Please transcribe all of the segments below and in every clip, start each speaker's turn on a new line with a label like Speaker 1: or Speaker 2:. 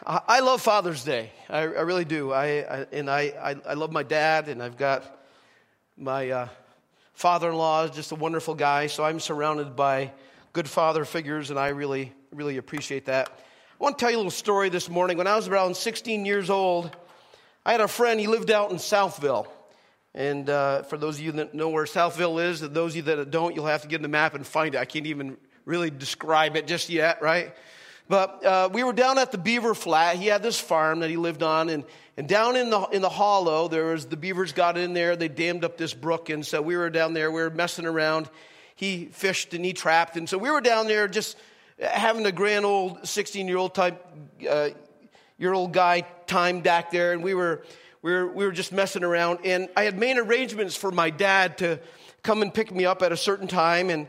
Speaker 1: I love Father's Day. I really do. I love my dad, and I've got my father-in-law is just a wonderful guy. So I'm surrounded by good father figures, and I really appreciate that. I want to tell you a little story this morning. When I was around 16 years old, I had a friend. He lived out in Southville. And for those of you that know where Southville is, and those of you that don't, you'll have to get in the map and find it. I can't even really describe it just yet, right? But we were down at the Beaver Flat. He had this farm that he lived on, and down in the hollow, there was the beavers got in there. They dammed up this brook, and so we were down there. We were messing around. He fished and he trapped, and so we were down there just having a grand old 16-year-old type year-old guy time back there, and we were just messing around. And I had made arrangements for my dad to come and pick me up at a certain time, and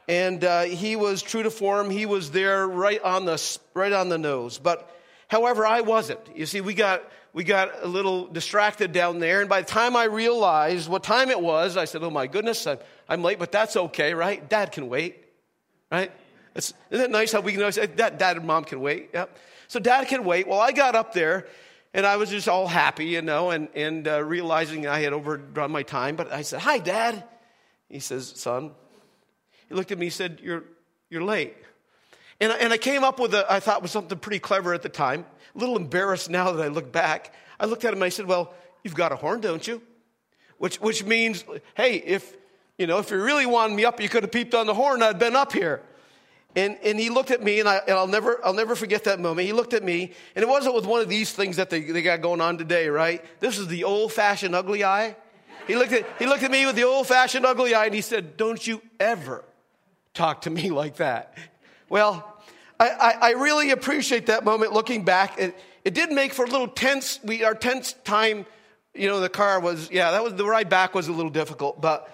Speaker 1: he was true to form. He was there right on the nose. But however, I wasn't. You see, we got a little distracted down there. And by the time I realized what time it was, I said, "Oh my goodness, I'm late." But that's okay, right? Dad can wait, right? Isn't it nice how we can say Dad and Mom can wait? Yep. So Dad can wait. Well, I got up there, and I was just all happy, and realizing I had overdone my time. But I said, "Hi, Dad." He says, "Son." He looked at me and said, You're late. And I came up with I thought was something pretty clever at the time. A little embarrassed now that I look back. I looked at him and I said, "Well, you've got a horn, don't you?" Which means, hey, if you really wanted me up, you could have peeped on the horn. I'd been up here. And he looked at me, and I'll never forget that moment. He looked at me, and it wasn't with one of these things that they got going on today, right? This is the old-fashioned ugly eye. He looked at me with the old-fashioned ugly eye, and he said, "Don't you ever talk to me like that." Well, I really appreciate that moment looking back. It did make for a little tense. Our tense time, the car was, the ride back was a little difficult. But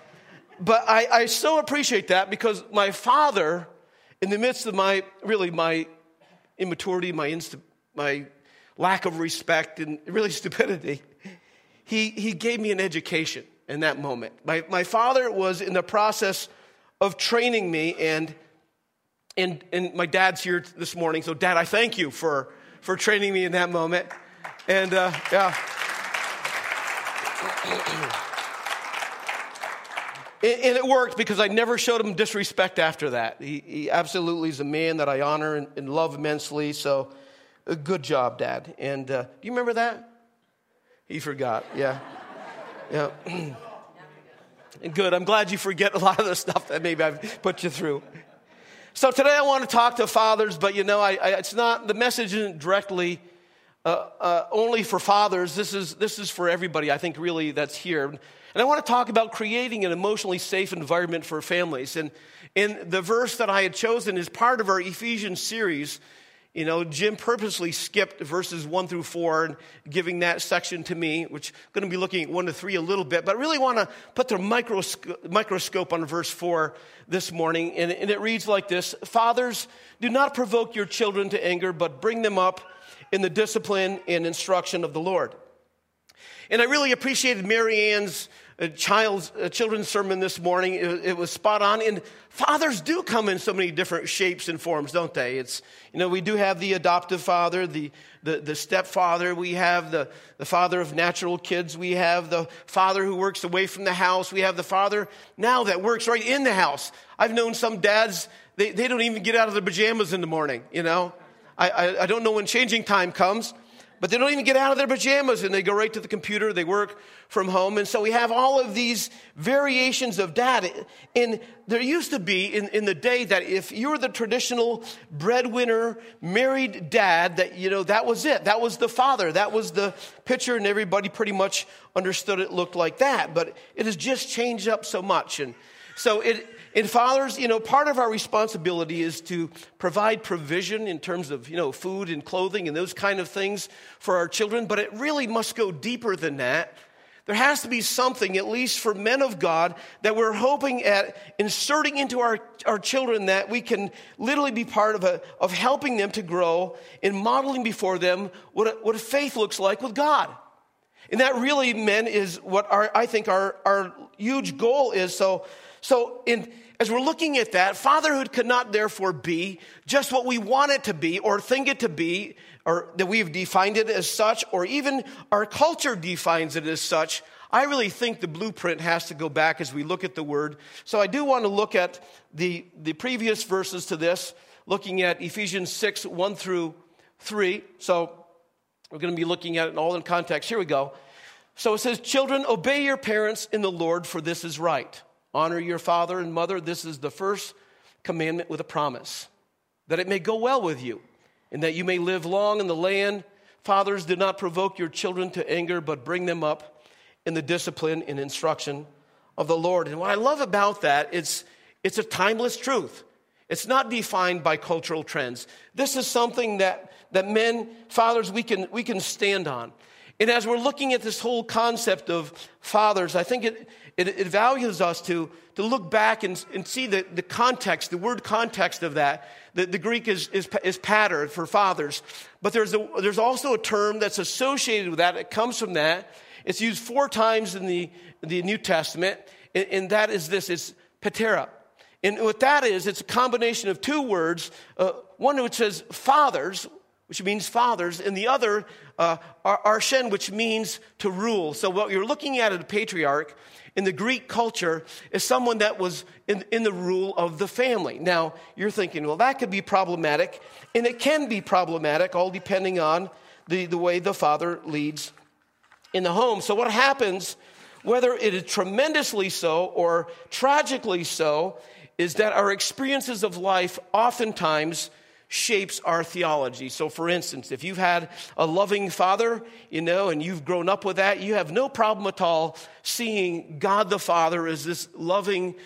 Speaker 1: I so appreciate that because my father, in the midst of my immaturity, my lack of respect, and really stupidity, he gave me an education in that moment. My father was in the process of training me, and my dad's here this morning. So, Dad, I thank you for training me in that moment. And And it worked because I never showed him disrespect after that. He absolutely is a man that I honor and love immensely. So, good job, Dad. And do you remember that? He forgot. Yeah. And good. I'm glad you forget a lot of the stuff that maybe I've put you through. So today I want to talk to fathers, but it's not. The message isn't directly only for fathers. This is for everybody. I think really that's here. And I want to talk about creating an emotionally safe environment for families. And the verse that I had chosen is part of our Ephesians series. Jim purposely skipped verses 1 through 4 and giving that section to me, which I'm going to be looking at 1 to 3 a little bit, but I really want to put the microscope on verse 4 this morning. And it reads like this: "Fathers, do not provoke your children to anger, but bring them up in the discipline and instruction of the Lord." And I really appreciated Mary Ann's children's sermon this morning. It was spot on. And fathers do come in so many different shapes and forms, don't they? It's we do have the adoptive father, the stepfather. We have the father of natural kids. We have the father who works away from the house. We have the father now that works right in the house. I've known some dads, they don't even get out of their pajamas in the morning, I don't know when changing time comes. But they don't even get out of their pajamas, and they go right to the computer. They work from home. And so we have all of these variations of dad. And there used to be in the day that if you were the traditional breadwinner, married dad, that was it. That was the father. That was the picture, and everybody pretty much understood it looked like that. But it has just changed up so much. And so in fathers, part of our responsibility is to provide provision in terms of, food and clothing and those kind of things for our children. But it really must go deeper than that. There has to be something, at least for men of God, that we're hoping at inserting into our children that we can literally be part of helping them to grow and modeling before them what a faith looks like with God. And that really, men, is what I think our huge goal is. So as we're looking at that, fatherhood could not therefore be just what we want it to be or think it to be or that we've defined it as such, or even our culture defines it as such. I really think the blueprint has to go back as we look at the word. So I do want to look at the previous verses to this, looking at Ephesians 6, 1 through 3. So we're going to be looking at it all in context. Here we go. So it says, children, obey your parents in the Lord, for this is right. Honor your father and mother. This is the first commandment with a promise, that it may go well with you, and that you may live long in the land. Fathers, do not provoke your children to anger, but bring them up in the discipline and instruction of the Lord. And what I love about that, it's a timeless truth. It's not defined by cultural trends. This is something that men, fathers, we can stand on. And as we're looking at this whole concept of fathers, I think it values us to look back and see the context, the word context of that. The Greek is pater for fathers. But there's also a term that's associated with that. It comes from that. It's used 4 times in the New Testament, and that is this. It's patera. And what that is, it's a combination of 2 words. One which says fathers, which means fathers, and the other, arshen, which means to rule. So what you're looking at a patriarch in the Greek culture is someone that was in the rule of the family. Now, you're thinking, well, that could be problematic, and it can be problematic, all depending on the way the father leads in the home. So what happens, whether it is tremendously so or tragically so, is that our experiences of life oftentimes shapes our theology. So for instance, if you've had a loving father, and you've grown up with that, you have no problem at all seeing God the Father as this loving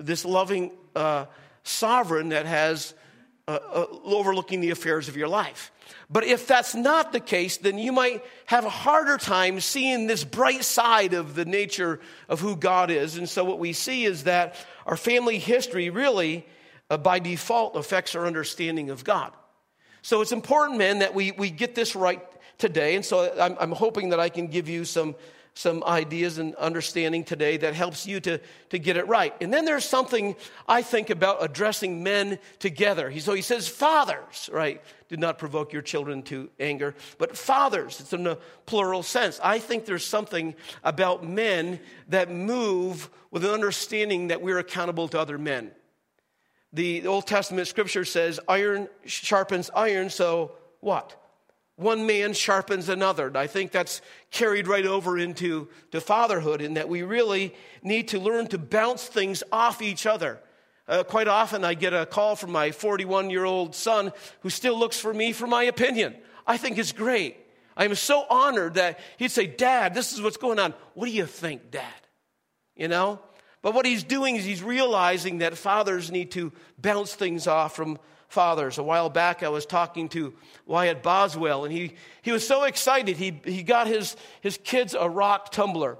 Speaker 1: sovereign that has overlooking the affairs of your life. But if that's not the case, then you might have a harder time seeing this bright side of the nature of who God is. And so what we see is that our family history really, by default, affects our understanding of God. So it's important, men, that we get this right today. And so I'm hoping that I can give you some ideas and understanding today that helps you to get it right. And then there's something I think about addressing men together. So he says, fathers, right? Do not provoke your children to anger. But fathers, it's in a plural sense. I think there's something about men that move with an understanding that we're accountable to other men. The Old Testament scripture says, iron sharpens iron, so what? One man sharpens another. And I think that's carried right over into fatherhood, in that we really need to learn to bounce things off each other. Quite often I get a call from my 41-year-old son who still looks for me for my opinion. I think it's great. I'm so honored that he'd say, Dad, this is what's going on. What do you think, Dad? But what he's doing is he's realizing that fathers need to bounce things off from fathers. A while back I was talking to Wyatt Boswell, and he was so excited. He got his kids a rock tumbler.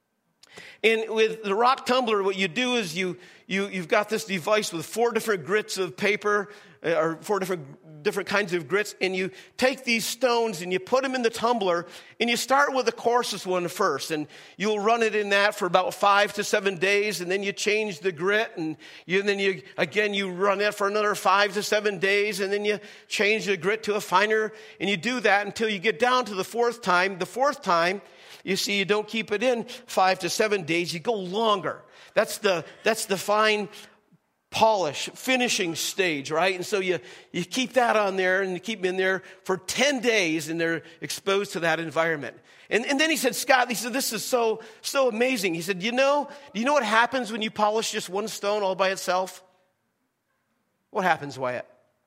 Speaker 1: And with the rock tumbler, what you do is you've got this device with 4 different grits of paper, or 4 different kinds of grits, and you take these stones and you put them in the tumbler, and you start with the coarsest one first, and you'll run it in that for about 5 to 7 days, and then you change the grit, and you run it for another 5 to 7 days, and then you change the grit to a finer, and you do that until you get down to the 4th time. The 4th time, you see, you don't keep it in 5 to 7 days, you go longer. That's the fine polish, finishing stage, right? And so you keep that on there, and you keep them in there for 10 days, and they're exposed to that environment. And then he said, Scott, this is so amazing. He said, do you know what happens when you polish just one stone all by itself? What happens, Wyatt?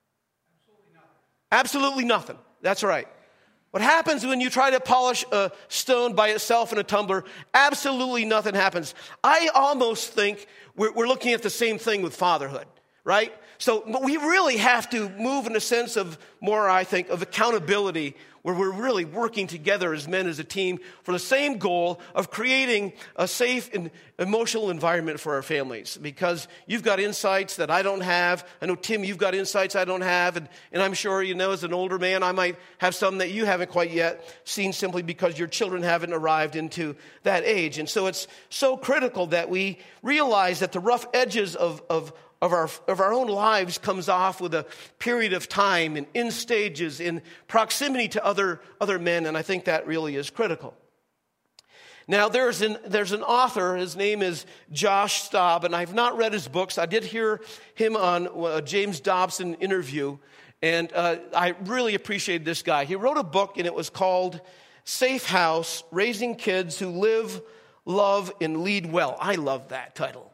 Speaker 1: Absolutely nothing. That's right. What happens when you try to polish a stone by itself in a tumbler? Absolutely nothing happens. I almost think we're looking at the same thing with fatherhood, right? But we really have to move in a sense of more, I think, of accountability, where we're really working together as men, as a team, for the same goal of creating a safe and emotional environment for our families. Because you've got insights that I don't have. I know, Tim, you've got insights I don't have. And I'm sure, as an older man, I might have some that you haven't quite yet seen, simply because your children haven't arrived into that age. And so it's so critical that we realize that the rough edges of our own lives comes off with a period of time and in stages, in proximity to other men, and I think that really is critical. Now, there's an author, his name is Josh Staub, and I've not read his books. I did hear him on a James Dobson interview, and I really appreciated this guy. He wrote a book, and it was called Safe House, Raising Kids Who Live, Love, and Lead Well. I love that title.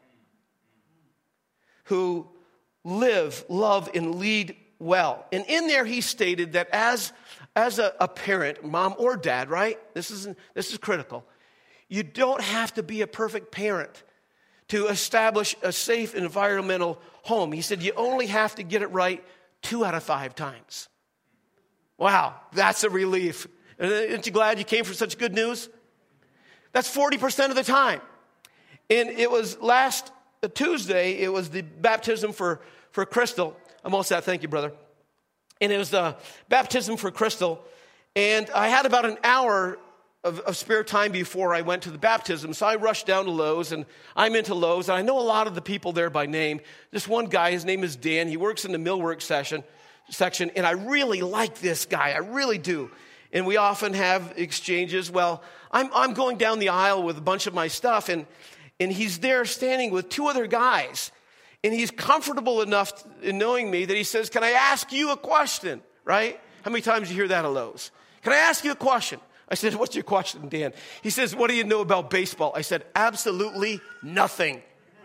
Speaker 1: Who live, love, and lead well. And in there he stated that as a parent, mom or dad, right? This is critical. You don't have to be a perfect parent to establish a safe environmental home. He said you only have to get it right 2 out of 5 times. Wow, that's a relief. Aren't you glad you came for such good news? That's 40% of the time. And it was last Tuesday, it was the baptism for Crystal. I'm all set, thank you, brother. And it was the baptism for Crystal. And I had about an hour of spare time before I went to the baptism. So I rushed down to Lowe's, and I'm into Lowe's. And I know a lot of the people there by name. This one guy, his name is Dan. He works in the millwork section, and I really like this guy. I really do. And we often have exchanges. Well, I'm going down the aisle with a bunch of my stuff, and he's there standing with 2 other guys. And he's comfortable enough in knowing me that he says, "Can I ask you a question?" Right? How many times do you hear that at Lowe's? "Can I ask you a question?" I said, "What's your question, Dan?" He says, "What do you know about baseball?" I said, "Absolutely nothing."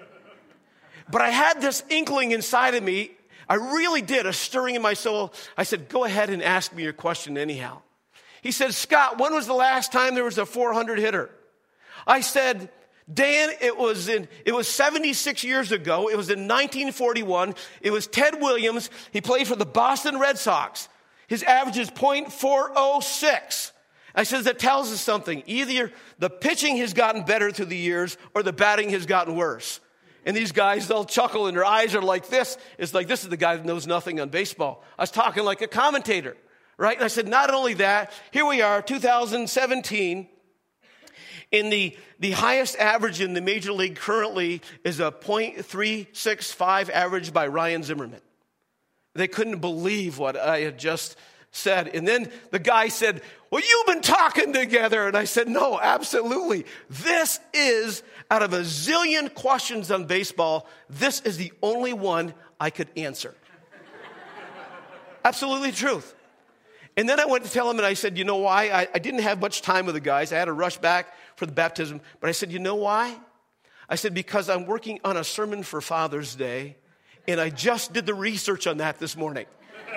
Speaker 1: But I had this inkling inside of me. I really did, a stirring in my soul. I said, "Go ahead and ask me your question anyhow." He said, "Scott, when was the last time there was a 400 hitter?" I said, "Dan, it was 76 years ago. It was in 1941. It was Ted Williams. He played for the Boston Red Sox. His average is .406. I says, "That tells us something. Either the pitching has gotten better through the years or the batting has gotten worse." And these guys, they'll chuckle and their eyes are like this. It's like, this is the guy that knows nothing on baseball. I was talking like a commentator, right? And I said, not only that, here we are, 2017. In the highest average in the major league currently is a .365 average by Ryan Zimmerman. They couldn't believe what I had just said. And then the guy said, "Well, you've been talking together." And I said, "No, absolutely. This is, out of a zillion questions on baseball, this is the only one I could answer." Absolutely the truth. And then I went to tell him, and I said, "You know why? I didn't have much time with the guys. I had to rush back for the baptism." But I said, "You know why?" I said, "Because I'm working on a sermon for Father's Day, and I just did the research on that this morning."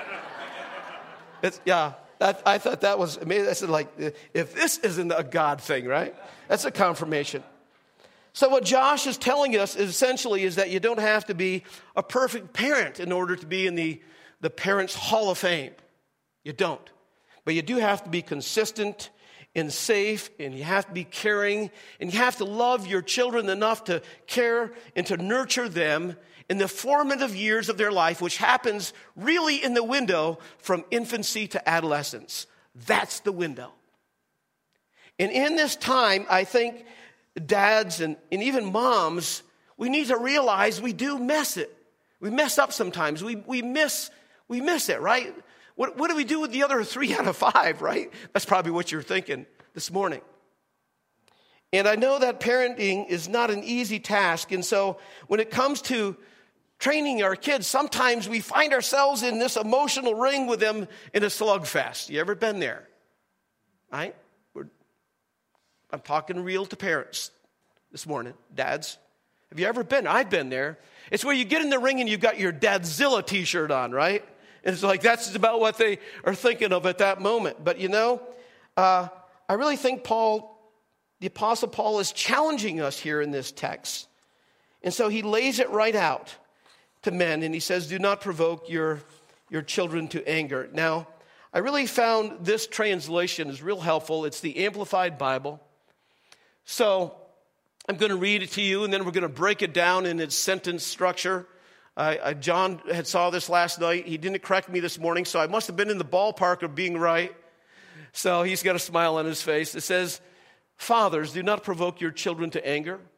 Speaker 1: I thought that was amazing. I said, like, if this isn't a God thing, right? That's a confirmation. So what Josh is telling us is that you don't have to be a perfect parent in order to be in the Parents' Hall of Fame. You don't. But you do have to be consistent and safe, and you have to be caring, and you have to love your children enough to care and to nurture them in the formative years of their life, which happens really in the window from infancy to adolescence. That's the window. And in this time, I think dads and even moms, we need to realize we do mess it. We mess up sometimes. We miss it, right? What do we do with the other 3 out of 5, right? That's probably what you're thinking this morning. And I know that parenting is not an easy task. And so when it comes to training our kids, sometimes we find ourselves in this emotional ring with them in a slugfest. You ever been there? Right? I'm talking real to parents this morning. Dads, have you ever been? I've been there. It's where you get in the ring and you've got your Dadzilla t-shirt on, right? And it's like that's about what they are thinking of at that moment. But I really think the Apostle Paul is challenging us here in this text. And so he lays it right out to men, and he says, "Do not provoke your children to anger." Now, I really found this translation is real helpful. It's the Amplified Bible. So I'm going to read it to you, and then we're going to break it down in its sentence structure. John had saw this last night. He didn't correct me this morning, so I must have been in the ballpark of being right. So he's got a smile on his face. It says, "Fathers, do not provoke your children to anger.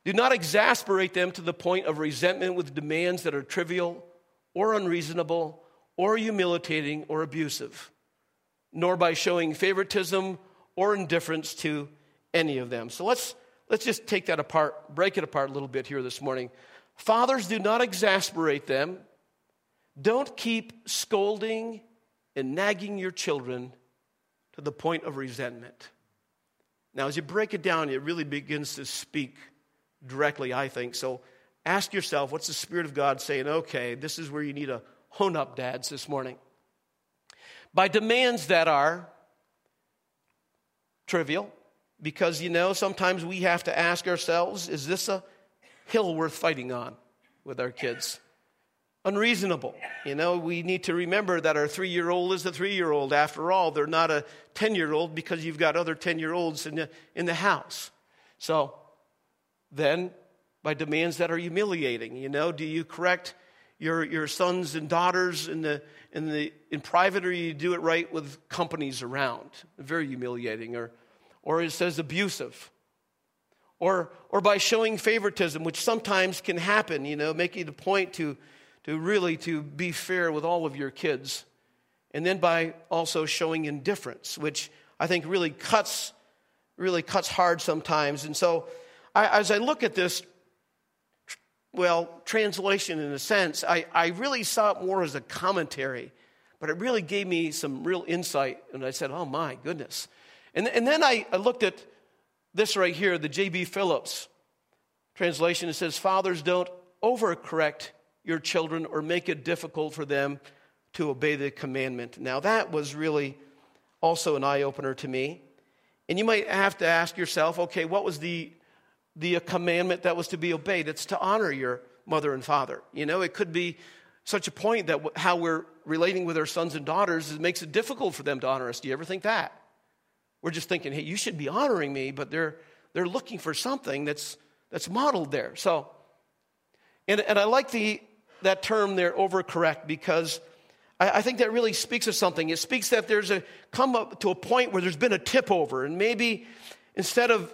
Speaker 1: Do not exasperate them to the point of resentment with demands that are trivial or unreasonable or humiliating or abusive, nor by showing favoritism or indifference to any of them. So let's just take that apart, break it apart a little bit here this morning. Fathers, do not exasperate them. Don't keep scolding and nagging your children to the point of resentment. Now, as you break it down, it really begins to speak directly, I think. So ask yourself, what's the Spirit of God saying? Okay, this is where you need to hone up, dads, this morning. By demands that are trivial, because, sometimes we have to ask ourselves, is this a hill worth fighting on with our kids? Unreasonable. We need to remember that our 3-year-old is a 3-year-old. After all, they're not a 10-year-old because you've got other 10-year-olds in the house. So then, by demands that are humiliating, do you correct your sons and daughters in private, or you do it right with companies around? Very humiliating. Or it says abusive. Or by showing favoritism, which sometimes can happen, making the point to really be fair with all of your kids. And then by also showing indifference, which I think really cuts hard sometimes. And so as I look at this, translation in a sense, I really saw it more as a commentary, but it really gave me some real insight. And I said, oh my goodness. And then I looked at this right here, the J.B. Phillips translation. It says, fathers, don't overcorrect your children or make it difficult for them to obey the commandment. Now that was really also an eye-opener to me. And you might have to ask yourself, okay, what was the commandment that was to be obeyed? It's to honor your mother and father. It could be such a point that how we're relating with our sons and daughters makes it difficult for them to honor us. Do you ever think that? We're just thinking, hey, you should be honoring me, but they're looking for something that's modeled there. So, and I like that term there, overcorrect, because I think that really speaks of something. It speaks that there's come up to a point where there's been a tip over, and maybe instead of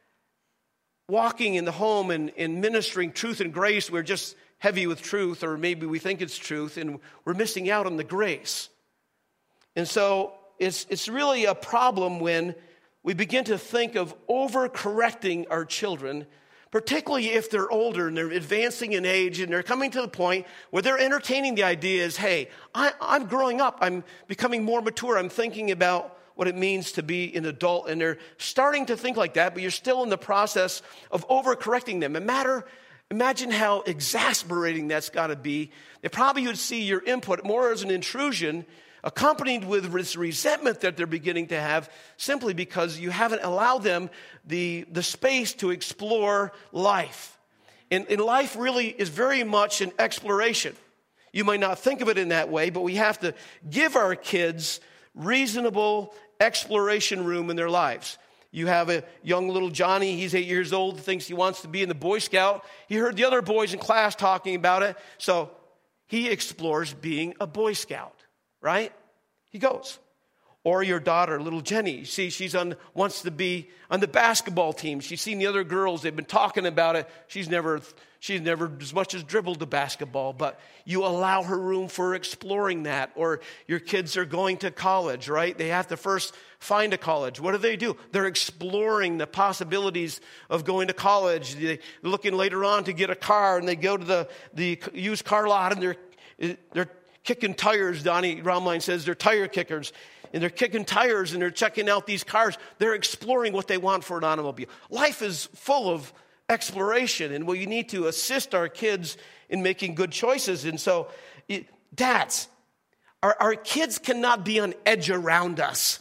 Speaker 1: walking in the home and ministering truth and grace, we're just heavy with truth, or maybe we think it's truth, and we're missing out on the grace. And so it's really a problem when we begin to think of overcorrecting our children, particularly if they're older and they're advancing in age and they're coming to the point where they're entertaining the ideas, hey, I'm growing up, I'm becoming more mature, I'm thinking about what it means to be an adult, and they're starting to think like that, but you're still in the process of overcorrecting them. Imagine how exasperating that's got to be. They probably would see your input more as an intrusion, accompanied with this resentment that they're beginning to have, simply because you haven't allowed them the space to explore life. And life really is very much an exploration. You might not think of it in that way, but we have to give our kids reasonable exploration room in their lives. You have a young little Johnny, he's 8 years old, thinks he wants to be in the Boy Scout. He heard the other boys in class talking about it, so he explores being a Boy Scout, right? He goes. Or your daughter, little Jenny, you see, wants to be on the basketball team. She's seen the other girls, they've been talking about it. She's never as much as dribbled the basketball, but you allow her room for exploring that. Or your kids are going to college, right? They have to first find a college. What do? They're exploring the possibilities of going to college. They're looking later on to get a car, and they go to the used car lot, and they're kicking tires. Donnie Romline says they're tire kickers. And they're kicking tires and they're checking out these cars. They're exploring what they want for an automobile. Life is full of exploration, and we need to assist our kids in making good choices. And so, dads, our kids cannot be on edge around us.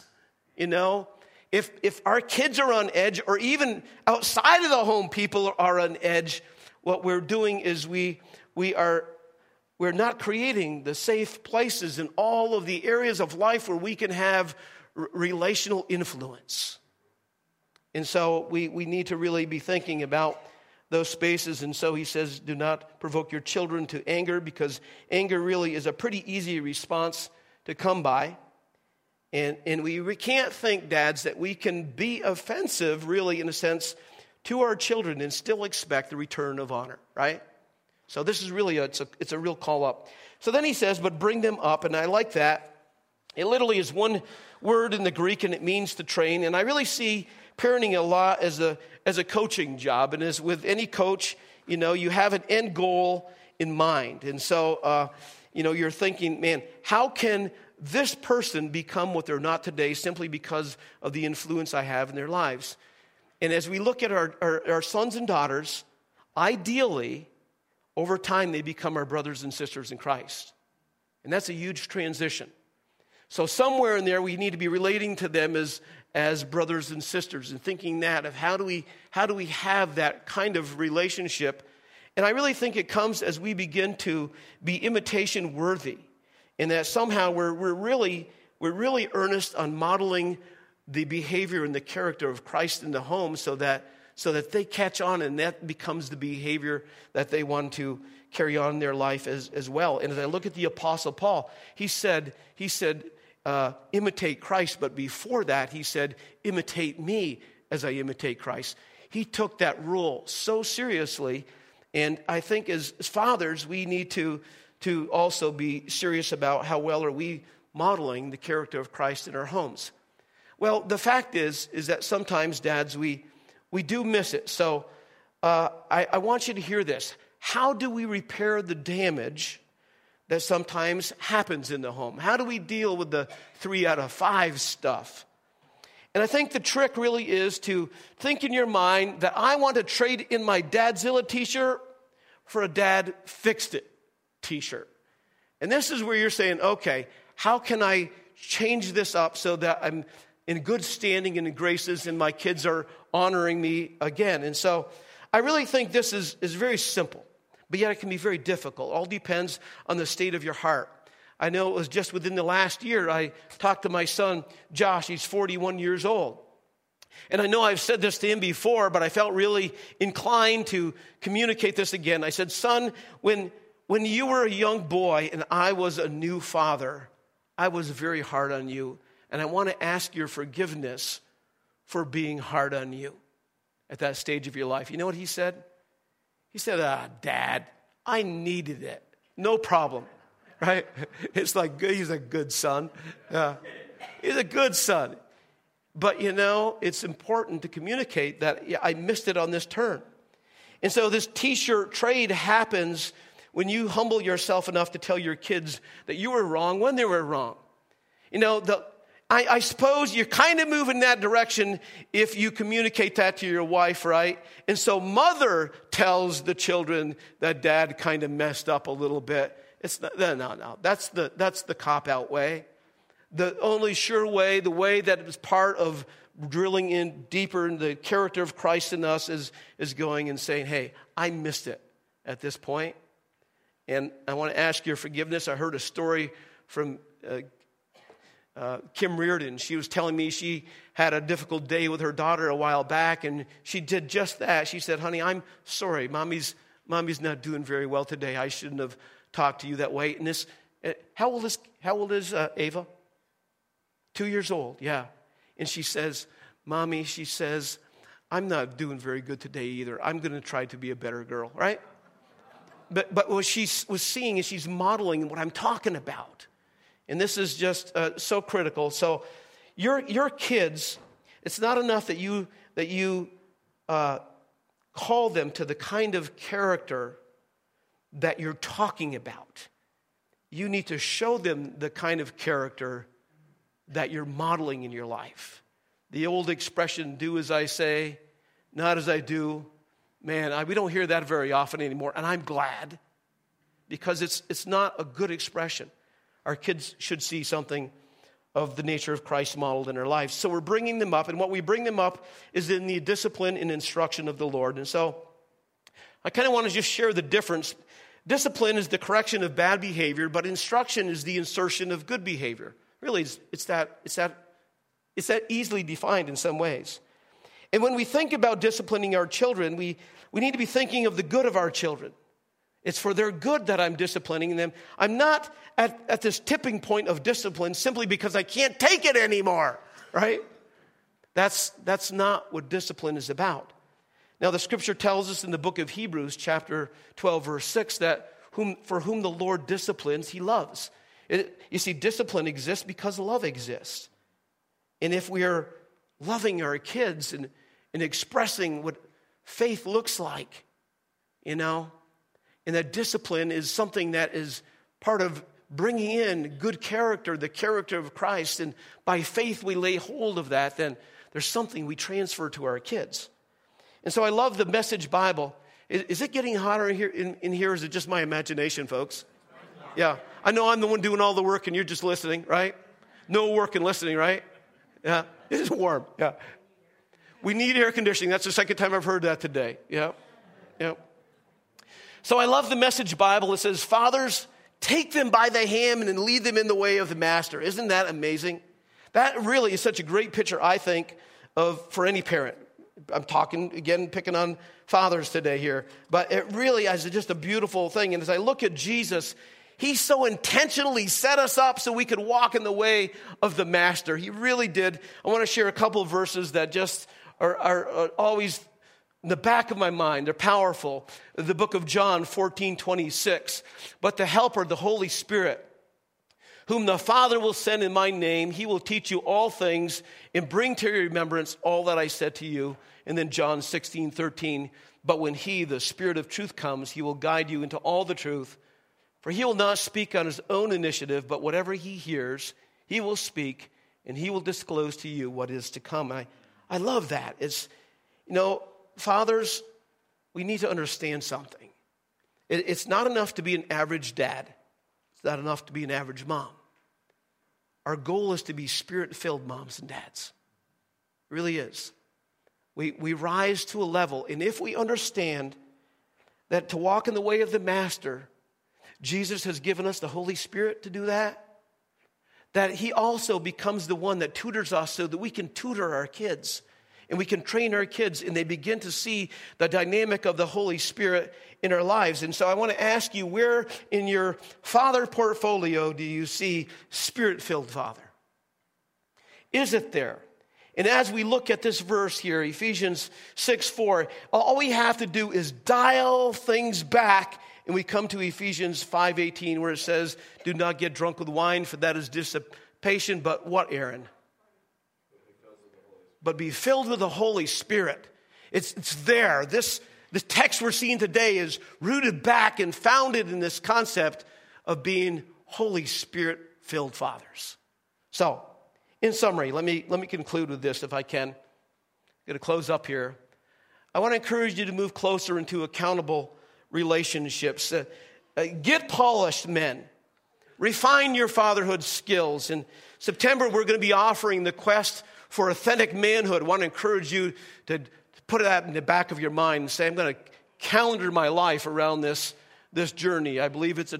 Speaker 1: If our kids are on edge, or even outside of the home, people are on edge, what we're doing is we're not creating the safe places in all of the areas of life where we can have relational influence. And so we need to really be thinking about those spaces. And so he says, do not provoke your children to anger, because anger really is a pretty easy response to come by. And we can't think, dads, that we can be offensive, really, in a sense, to our children and still expect the return of honor, right? So this is really, it's a real call up. So then he says, but bring them up, and I like that. It literally is one word in the Greek, and it means to train. And I really see parenting a lot as a coaching job. And as with any coach, you have an end goal in mind. And so, you're thinking, man, how can this person become what they're not today simply because of the influence I have in their lives? And as we look at our sons and daughters, ideally, over time, they become our brothers and sisters in Christ. And that's a huge transition. So somewhere in there, we need to be relating to them as brothers and sisters and thinking that of how do we have that kind of relationship. And I really think it comes as we begin to be imitation worthy, and that somehow we're really earnest on modeling the behavior and the character of Christ in the home so that they catch on, and that becomes the behavior that they want to carry on in their life as well. And as I look at the Apostle Paul, he said, imitate Christ, but before that, he said, imitate me as I imitate Christ. He took that rule so seriously, and I think as fathers, we need to also be serious about how well are we modeling the character of Christ in our homes. Well, the fact is that sometimes, dads, we do miss it. So I want you to hear this. How do we repair the damage that sometimes happens in the home? How do we deal with the 3 out of 5 stuff? And I think the trick really is to think in your mind that I want to trade in my Dadzilla t-shirt for a Dad Fixed It t-shirt. And this is where you're saying, okay, how can I change this up so that I'm in good standing and in graces and my kids are honoring me again? And so I really think this is very simple, but yet it can be very difficult. All depends on the state of your heart. I know it was just within the last year I talked to my son, Josh. He's 41 years old. And I know I've said this to him before, but I felt really inclined to communicate this again. I said, son, when you were a young boy and I was a new father, I was very hard on you. And I want to ask your forgiveness for being hard on you at that stage of your life. You know what he said? He said, Dad, I needed it. No problem, right? It's like, he's a good son. He's a good son. But, it's important to communicate that I missed it on this turn. And so this t-shirt trade happens when you humble yourself enough to tell your kids that you were wrong when they were wrong. I suppose you're kind of moving that direction if you communicate that to your wife, right? And so mother tells the children that dad kind of messed up a little bit. It's not, no. That's the cop-out way. The only sure way, the way that is part of drilling in deeper in the character of Christ in us is going and saying, hey, I missed it at this point. And I want to ask your forgiveness. I heard a story from Kim Reardon. She was telling me she had a difficult day with her daughter a while back, and she did just that. She said, honey, I'm sorry. Mommy's not doing very well today. I shouldn't have talked to you that way. And this, how old is Ava? 2 years old, yeah. And she says, Mommy, she says, I'm not doing very good today either. I'm going to try to be a better girl, right? But what she was seeing is she's modeling what I'm talking about. And this is just so critical. So your kids, it's not enough that you call them to the kind of character that you're talking about. You need to show them the kind of character that you're modeling in your life. The old expression, do as I say, not as I do. Man, we don't hear that very often anymore, and I'm glad, because it's not a good expression. Our kids should see something of the nature of Christ modeled in their lives. So we're bringing them up, and what we bring them up is in the discipline and instruction of the Lord. And so I kind of want to just share the difference. Discipline is the correction of bad behavior, but instruction is the insertion of good behavior. Really, it's that easily defined in some ways. And when we think about disciplining our children, we need to be thinking of the good of our children. It's for their good that I'm disciplining them. I'm not at this tipping point of discipline simply because I can't take it anymore, right? That's not what discipline is about. Now, the scripture tells us in the book of Hebrews, chapter 12, verse 6, that for whom the Lord disciplines, he loves. You see, discipline exists because love exists. And if we are loving our kids and expressing what faith looks like, and that discipline is something that is part of bringing in good character, the character of Christ, and by faith we lay hold of that, then there's something we transfer to our kids. And so I love the Message Bible. Is it getting hotter in here, or is it just my imagination, folks? Yeah. I know I'm the one doing all the work and you're just listening, right? No work and listening, right? Yeah. It is warm. Yeah. We need air conditioning. That's the second time I've heard that today. Yeah. Yeah. So I love the Message Bible. It says, fathers, take them by the hand and lead them in the way of the master. Isn't that amazing? That really is such a great picture, I think, for any parent. I'm talking, again, picking on fathers today here. But it really is just a beautiful thing. And as I look at Jesus, he so intentionally set us up so we could walk in the way of the master. He really did. I want to share a couple of verses that just are always in the back of my mind. They're powerful. The book of John 14:26. But the Helper, the Holy Spirit, whom the Father will send in my name, he will teach you all things and bring to your remembrance all that I said to you. And then John 16:13. But when he, the Spirit of truth, comes, he will guide you into all the truth. For he will not speak on his own initiative, but whatever he hears, he will speak, and he will disclose to you what is to come. I love that. It's, fathers, we need to understand something. It's not enough to be an average dad. It's not enough to be an average mom. Our goal is to be Spirit-filled moms and dads. It really is. We rise to a level, and if we understand that to walk in the way of the Master, Jesus has given us the Holy Spirit to do that he also becomes the one that tutors us so that we can tutor our kids and we can train our kids and they begin to see the dynamic of the Holy Spirit in our lives. And so I want to ask you, where in your father portfolio do you see Spirit-filled father? Is it there? And as we look at this verse here, Ephesians 6:4, all we have to do is dial things back. And we come to Ephesians 5:18 where it says, do not get drunk with wine, for that is dissipation. But what, Aaron? But be filled with the Holy Spirit. It's there. The text we're seeing today is rooted back and founded in this concept of being Holy Spirit-filled fathers. So, in summary, let me conclude with this if I can. I'm going to close up here. I want to encourage you to move closer into accountable relationships. Get polished, men. Refine your fatherhood skills. In September, we're going to be offering the quest for authentic manhood. I want to encourage you to put that in the back of your mind and say, I'm going to calendar my life around this journey. I believe it's a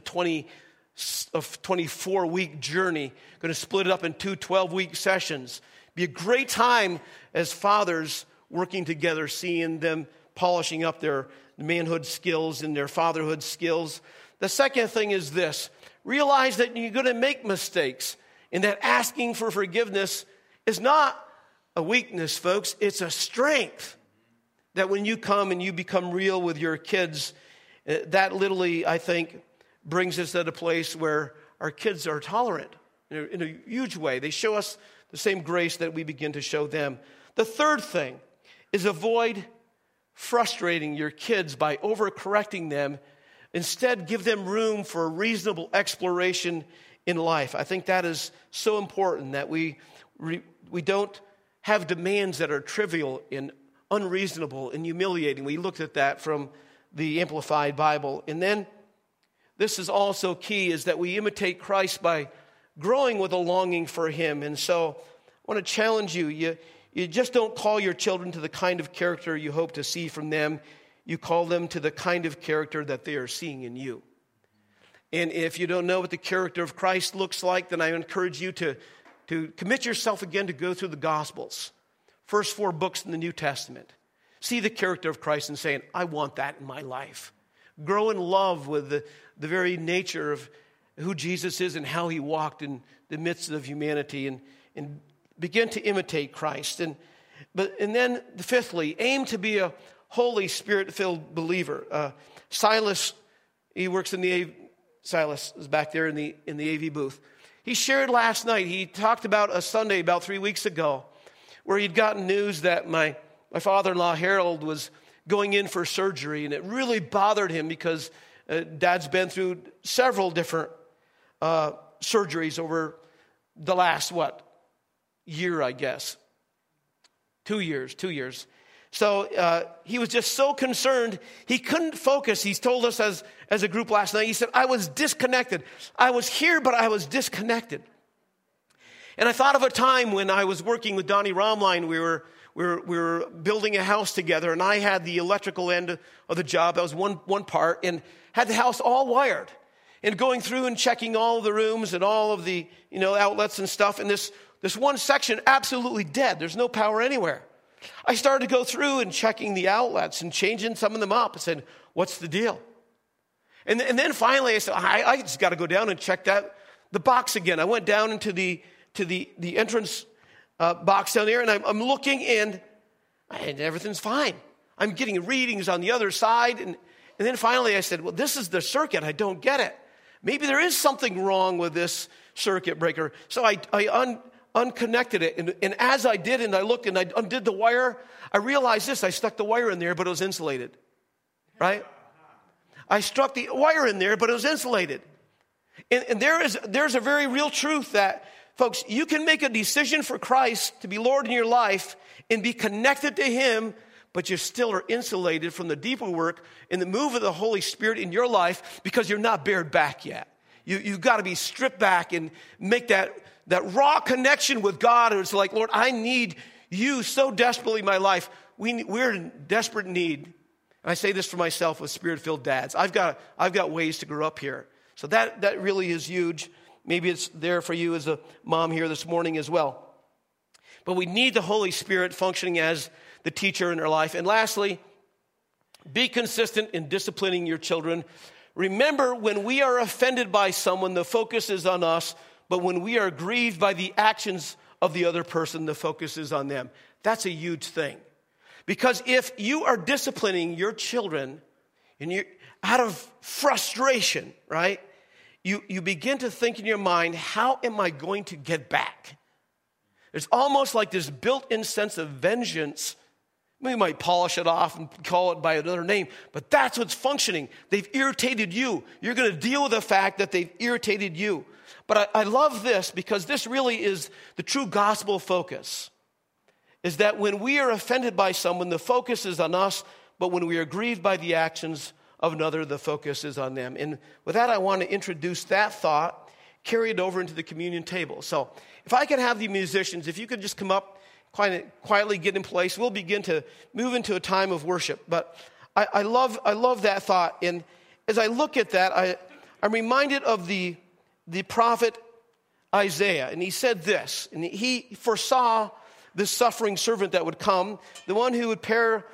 Speaker 1: 24-week journey. I'm going to split it up in 2 12-week sessions. Be a great time as fathers working together, seeing them polishing up their manhood skills and their fatherhood skills. The second thing is this. Realize that you're going to make mistakes and that asking for forgiveness is not a weakness, folks. It's a strength. That when you come and you become real with your kids, that literally, I think, brings us at a place where our kids are tolerant in a huge way. They show us the same grace that we begin to show them. The third thing is avoid frustrating your kids by overcorrecting them. Instead, give them room for a reasonable exploration in life. I think that is so important that we don't have demands that are trivial and unreasonable and humiliating. We looked at that from the Amplified Bible. And then this is also key, is that we imitate Christ by growing with a longing for him. And so I want to challenge you. You just don't call your children to the kind of character you hope to see from them. You call them to the kind of character that they are seeing in you. And if you don't know what the character of Christ looks like, then I encourage you to commit yourself again to go through the Gospels. First 4 books in the New Testament. See the character of Christ and saying, I want that in my life. Grow in love with the very nature of who Jesus is and how he walked in the midst of humanity, and begin to imitate Christ. And then fifthly, aim to be a Holy Spirit-filled believer. Silas, he works in the Silas is back there in the AV booth. He shared last night, he talked about a Sunday about 3 weeks ago where he'd gotten news that my father-in-law Harold was going in for surgery, and it really bothered him because Dad's been through several different surgeries over the last, year, I guess. 2 years. So he was just so concerned, he couldn't focus. He told us as a group last night, he said, I was disconnected. I was here, but I was disconnected. And I thought of a time when I was working with Donnie Romline. We were building a house together, and I had the electrical end of the job. That was one part, and had the house all wired. And going through and checking all of the rooms and all of the outlets and stuff, and this one section absolutely dead. There's no power anywhere. I started to go through and checking the outlets and changing some of them up. I said, what's the deal? And then finally I said, I just got to go down and check the box again. I went down into the entrance box down there, and I'm looking in, and everything's fine. I'm getting readings on the other side, and then finally I said, well, this is the circuit. I don't get it. Maybe there is something wrong with this circuit breaker. So I unconnected it, and as I did, and I looked and I undid the wire, I realized this: I stuck the wire in there, but it was insulated, right? I struck the wire in there, but it was insulated. And there's a very real truth that, folks, you can make a decision for Christ to be Lord in your life and be connected to Him, but you still are insulated from the deeper work and the move of the Holy Spirit in your life because you're not bared back yet. You've got to be stripped back and make that raw connection with God. It's like, Lord, I need you so desperately in my life. We're in desperate need. And I say this for myself with Spirit-filled dads. I've got ways to grow up here. So that really is huge. Maybe it's there for you as a mom here this morning as well. But we need the Holy Spirit functioning as the teacher in our life. And lastly, be consistent in disciplining your children. Remember, when we are offended by someone, the focus is on us. But when we are grieved by the actions of the other person, the focus is on them. That's a huge thing. Because if you are disciplining your children and you're out of frustration, right? You begin to think in your mind, how am I going to get back? It's almost like this built-in sense of vengeance. We might polish it off and call it by another name, but that's what's functioning. They've irritated you. You're going to deal with the fact that they've irritated you. But I love this because this really is the true gospel focus, is that when we are offended by someone, the focus is on us, but when we are grieved by the actions of another, the focus is on them. And with that, I want to introduce that thought, carry it over into the communion table. So if I could have the musicians, if you could just come up, quietly get in place, we'll begin to move into a time of worship. But I love that thought. And as I look at that, I'm reminded of the prophet Isaiah. And he said this, and he foresaw this suffering servant that would come, the one who would bear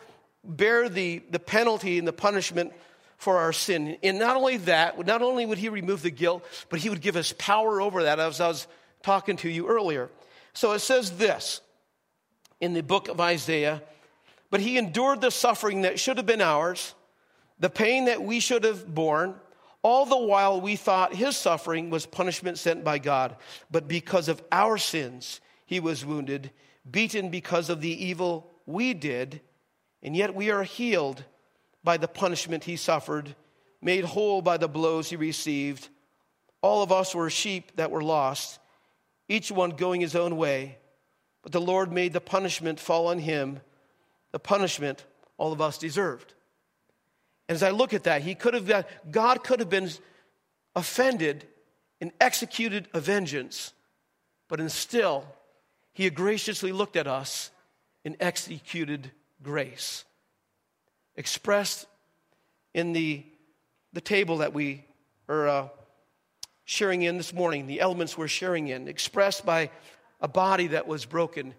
Speaker 1: the penalty and the punishment for our sin. And not only would he remove the guilt, but he would give us power over that, as I was talking to you earlier. So it says this in the book of Isaiah, but he endured the suffering that should have been ours, the pain that we should have borne. All the while we thought his suffering was punishment sent by God. But because of our sins, he was wounded, beaten because of the evil we did, and yet we are healed by the punishment he suffered, made whole by the blows he received. All of us were sheep that were lost, each one going his own way. But the Lord made the punishment fall on him, the punishment all of us deserved. And as I look at that, God could have been offended and executed a vengeance, but instead, he graciously looked at us and executed grace. Expressed in the table that we are sharing in this morning, the elements we're sharing in, expressed by a body that was broken.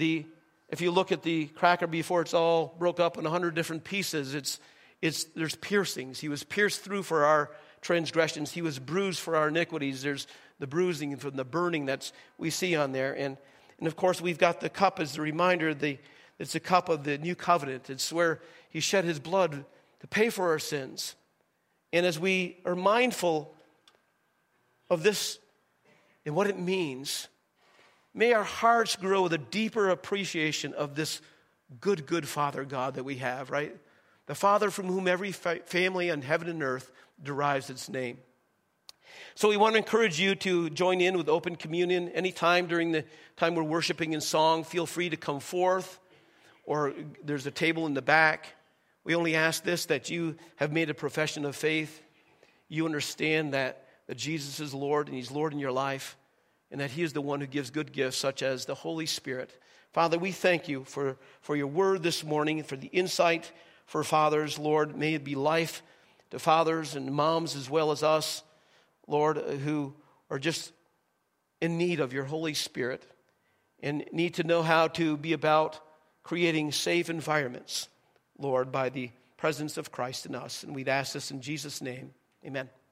Speaker 1: If you look at the cracker before it's all broke up in 100 different pieces, there's piercings. He was pierced through for our transgressions. He was bruised for our iniquities. There's the bruising and from the burning that we see on there. And of course, we've got the cup as the reminder, the It's a cup of the new covenant. It's where he shed his blood to pay for our sins. And as we are mindful of this and what it means, may our hearts grow with a deeper appreciation of this good Father God that we have, right? The Father from whom every family on heaven and earth derives its name. So we want to encourage you to join in with open communion. Anytime during the time we're worshiping in song, feel free to come forth, or there's a table in the back. We only ask this, that you have made a profession of faith. You understand that Jesus is Lord, and he's Lord in your life, and that he is the one who gives good gifts such as the Holy Spirit. Father, we thank you for your word this morning, for the insight for fathers. Lord, may it be life to fathers and moms as well as us, Lord, who are just in need of your Holy Spirit and need to know how to be about creating safe environments, Lord, by the presence of Christ in us. And we'd ask this in Jesus' name. Amen.